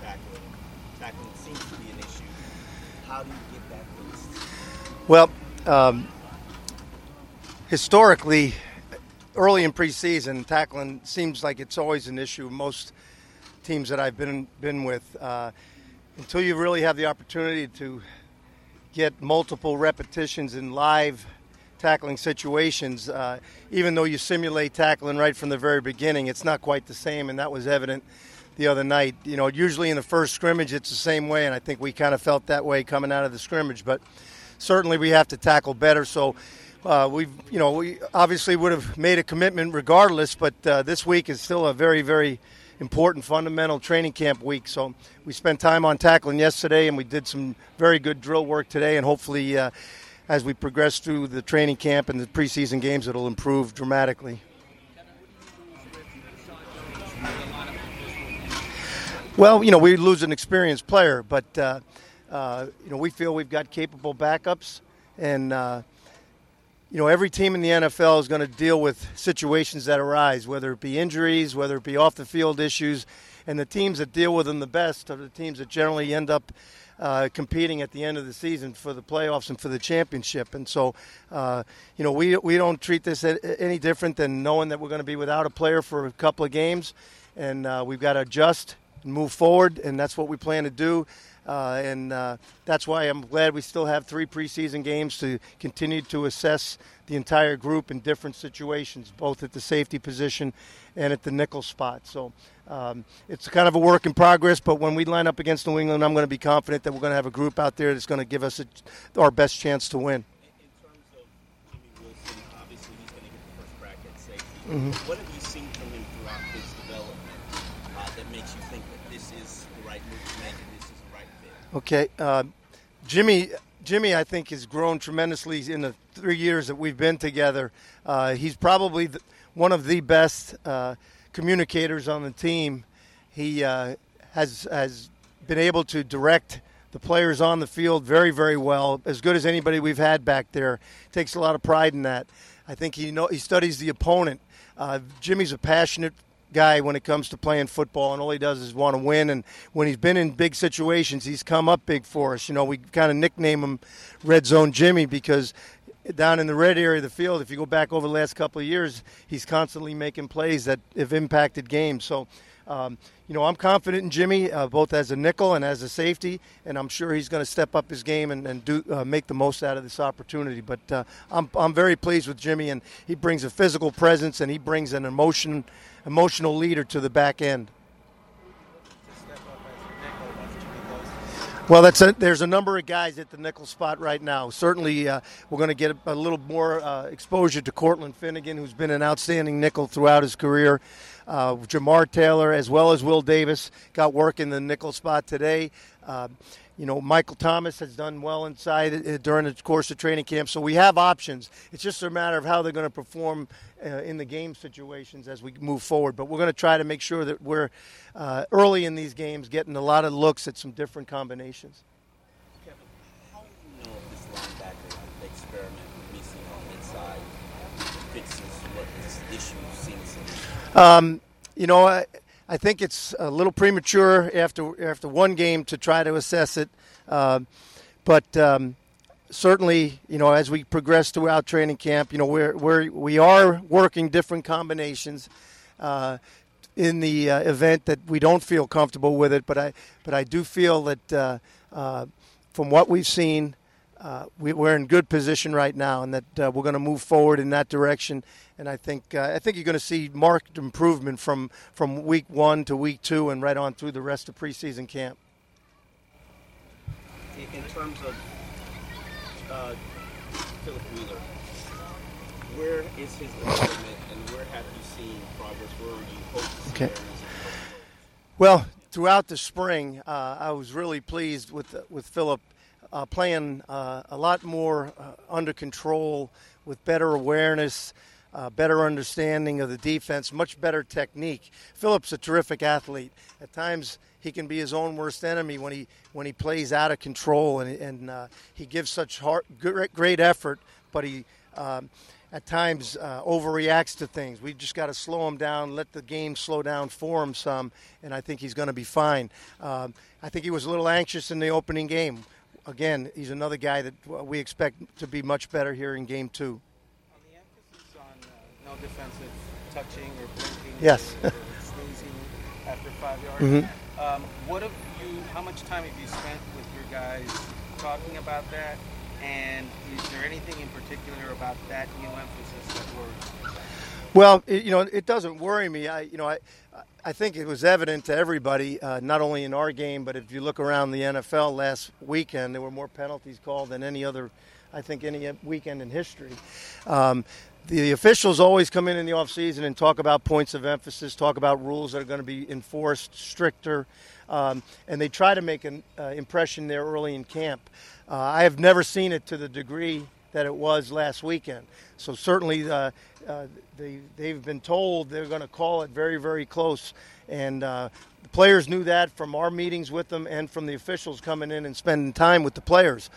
Tackling seems to be an issue. How do you get that fixed? Well, historically, early in preseason, tackling seems like it's always an issue. Most teams that I've been with, until you really have the opportunity to get multiple repetitions in live tackling situations, even though you simulate tackling right from the very beginning, it's not quite the same, and that was evident the other night. You know, usually in the first scrimmage it's the same way, and I think we kind of felt that way coming out of the scrimmage, but certainly we have to tackle better. So we obviously would have made a commitment regardless, but this week is still a very, very important fundamental training camp week. So we spent time on tackling yesterday, and we did some very good drill work today, and hopefully as we progress through the training camp and the preseason games, it'll improve dramatically. Well, you know, we lose an experienced player, but, we feel we've got capable backups. And, every team in the NFL is going to deal with situations that arise, whether it be injuries, whether it be off-the-field issues. And the teams that deal with them the best are the teams that generally end up competing at the end of the season for the playoffs and for the championship. And so, we don't treat this any different than knowing that we're going to be without a player for a couple of games. And we've got to adjust and move forward, and that's what we plan to do. That's why I'm glad we still have 3 preseason games to continue to assess the entire group in different situations, both at the safety position and at the nickel spot. So it's kind of a work in progress, but when we line up against New England, I'm going to be confident that we're going to have a group out there that's going to give us our best chance to win. In terms of Jimmy Wilson, obviously he's going to get the first crack at safety. Mm-hmm. What have you seen from him throughout his development that makes you think that this is the right move to make and this is the right fit? Okay. Jimmy, I think, has grown tremendously in the 3 years that we've been together. He's probably one of the best communicators on the team. He has been able to direct the players on the field very, very well, as good as anybody we've had back there. Takes a lot of pride in that. I think he studies the opponent. Jimmy's a passionate guy when it comes to playing football, and all he does is want to win. And when he's been in big situations, he's come up big for us. You know, we kind of nickname him Red Zone Jimmy because down in the red area of the field, if you go back over the last couple of years, he's constantly making plays that have impacted games. So, I'm confident in Jimmy, both as a nickel and as a safety, and I'm sure he's going to step up his game and do make the most out of this opportunity. But I'm very pleased with Jimmy, and he brings a physical presence, and he brings an emotional leader to the back end. Well, there's a number of guys at the nickel spot right now. Certainly, we're going to get a little more exposure to Cortland Finnegan, who's been an outstanding nickel throughout his career. Jamar Taylor, as well as Will Davis, got work in the nickel spot today. Michael Thomas has done well inside during the course of training camp. So we have options. It's just a matter of how they're going to perform in the game situations as we move forward. But we're going to try to make sure that we're early in these games getting a lot of looks at some different combinations. Kevin, how do you know if this linebacker experiment with Missy on inside fixes what this issue seems to be? I think it's a little premature after one game to try to assess it. But certainly, as we progress throughout training camp, we are working different combinations in the event that we don't feel comfortable with it. But I do feel that from what we've seen, we're in good position right now, and that we're going to move forward in that direction. And I think you're going to see marked improvement from week 1 to week 2 and right on through the rest of preseason camp. In terms of Philip Wheeler, where is his development and where have you seen progress? Where would you hope to see areas of growth? Well, throughout the spring, I was really pleased with Philip playing a lot more under control with better awareness, better understanding of the defense, much better technique. Philip's a terrific athlete. At times, he can be his own worst enemy when he plays out of control, and he gives such great effort. But at times overreacts to things. We just got to slow him down, let the game slow down for him some, and I think he's going to be fine. I think he was a little anxious in the opening game. Again, he's another guy that we expect to be much better here in Game 2. On the emphasis on no defensive touching or blinking yes. or sneezing after 5 yards, how much time have you spent with your guys talking about that? And is there anything in particular about that new emphasis that worries? Well, it doesn't worry me. I think it was evident to everybody, not only in our game, but if you look around the NFL last weekend, there were more penalties called than any weekend in history. The officials always come in the offseason and talk about points of emphasis, talk about rules that are going to be enforced stricter, and they try to make an impression there early in camp. I have never seen it to the degree that it was last weekend. So certainly they've been told they're going to call it very, very close. And the players knew that from our meetings with them and from the officials coming in and spending time with the players.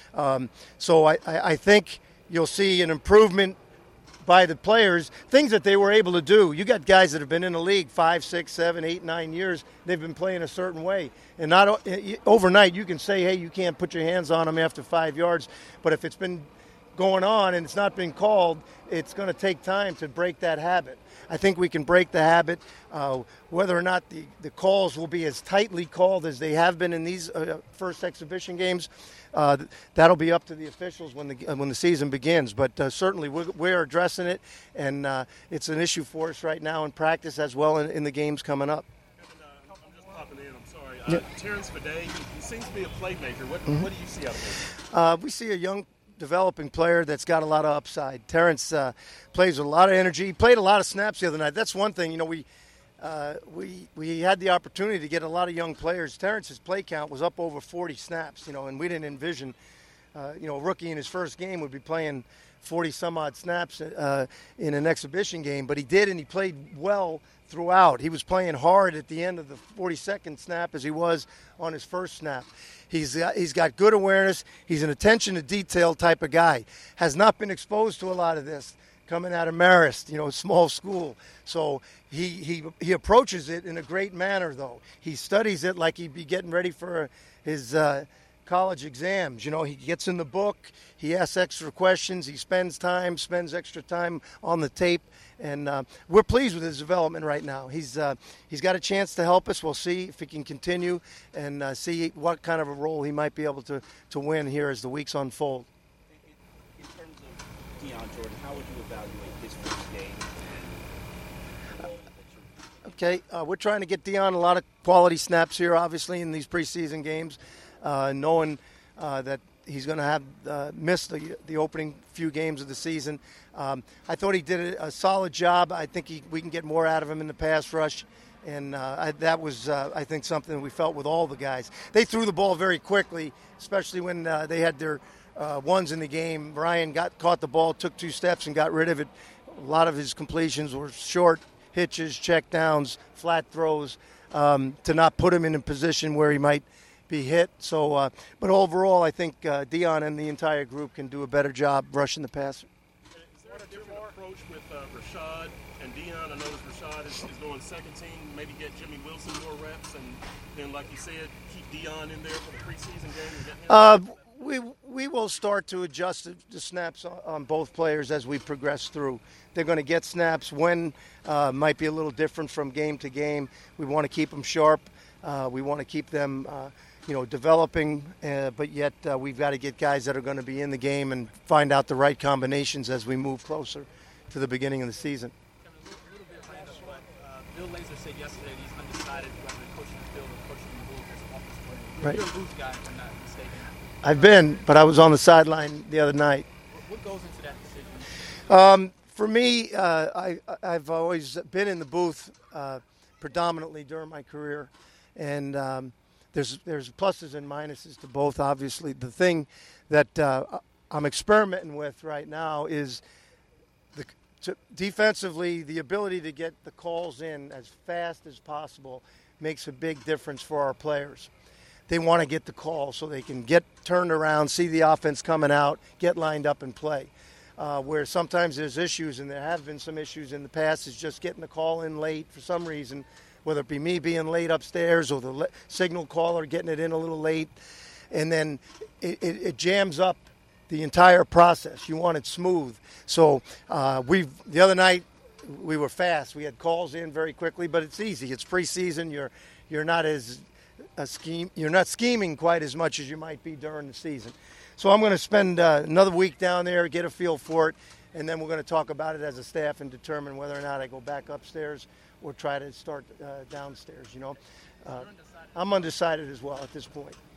So I think you'll see an improvement by the players, things that they were able to do. You got guys that have been in the league 5, 6, 7, 8, 9 years. They've been playing a certain way. And not overnight you can say, hey, you can't put your hands on them after 5 yards. But if it's been going on and it's not been called, it's going to take time to break that habit. I think we can break the habit. Whether or not the calls will be as tightly called as they have been in these first exhibition games, that'll be up to the officials when the season begins. But certainly we're addressing it, and it's an issue for us right now in practice as well in the games coming up. I'm just popping in. I'm sorry. Terrence Fede, he seems to be a playmaker. What do you see out of him? We see a young developing player that's got a lot of upside. Terrence plays with a lot of energy. He played a lot of snaps the other night. That's one thing. We had the opportunity to get a lot of young players. Terrence's play count was up over 40 snaps, and we didn't envision, a rookie in his first game would be playing 40-some-odd snaps in an exhibition game. But he did, and he played well throughout. He was playing hard at the end of the 42nd snap as he was on his first snap. He's got good awareness. He's an attention to detail type of guy. Has not been exposed to a lot of this coming out of Marist, small school. So he approaches it in a great manner, though. He studies it like he'd be getting ready for his college exams. He gets in the book. He asks extra questions. He spends extra time on the tape. And we're pleased with his development right now. He's got a chance to help us. We'll see if he can continue and see what kind of a role he might be able to win here as the weeks unfold. In terms of Dion Jordan, how would you evaluate his first game? Okay, we're trying to get Dion a lot of quality snaps here, obviously, in these preseason games, knowing that he's going to have missed the opening few games of the season. I thought he did a solid job. I think we can get more out of him in the pass rush. And that was, I think, something we felt with all the guys. They threw the ball very quickly, especially when they had their ones in the game. Ryan caught the ball, took 2 steps, and got rid of it. A lot of his completions were short hitches, check downs, flat throws to not put him in a position where he might be hit. So, but overall, I think Dion and the entire group can do a better job rushing the passer. Is there a different approach with Rashad and Dion? I know Rashad is going second team, maybe get Jimmy Wilson more reps, and then, like you said, keep Dion in there for the preseason game? We will start to adjust the snaps on both players as we progress through. They're going to get snaps when might be a little different from game to game. We want to keep them sharp. We want to keep them developing, but yet we've got to get guys that are going to be in the game and find out the right combinations as we move closer to the beginning of the season. A little bit random, but Bill Lazor said yesterday that he's undecided whether to coach in the field or coach in the booth as an office player. Right. You're a booth guy, if I'm not mistaken. I've been, but I was on the sideline the other night. What goes into that decision? For me, I've always been in the booth predominantly during my career, and there's pluses and minuses to both, obviously. The thing that I'm experimenting with right now is defensively, the ability to get the calls in as fast as possible makes a big difference for our players. They want to get the call so they can get turned around, see the offense coming out, get lined up and play. where sometimes there's issues, and there have been some issues in the past, is just getting the call in late for some reason, whether it be me being late upstairs or the signal caller getting it in a little late, and then it jams up the entire process. You want it smooth. So the other night we were fast. We had calls in very quickly, but it's easy. It's preseason. You're not you're not scheming quite as much as you might be during the season. So I'm going to spend another week down there, get a feel for it, and then we're going to talk about it as a staff and determine whether or not I go back upstairs or try to start downstairs. I'm undecided as well at this point.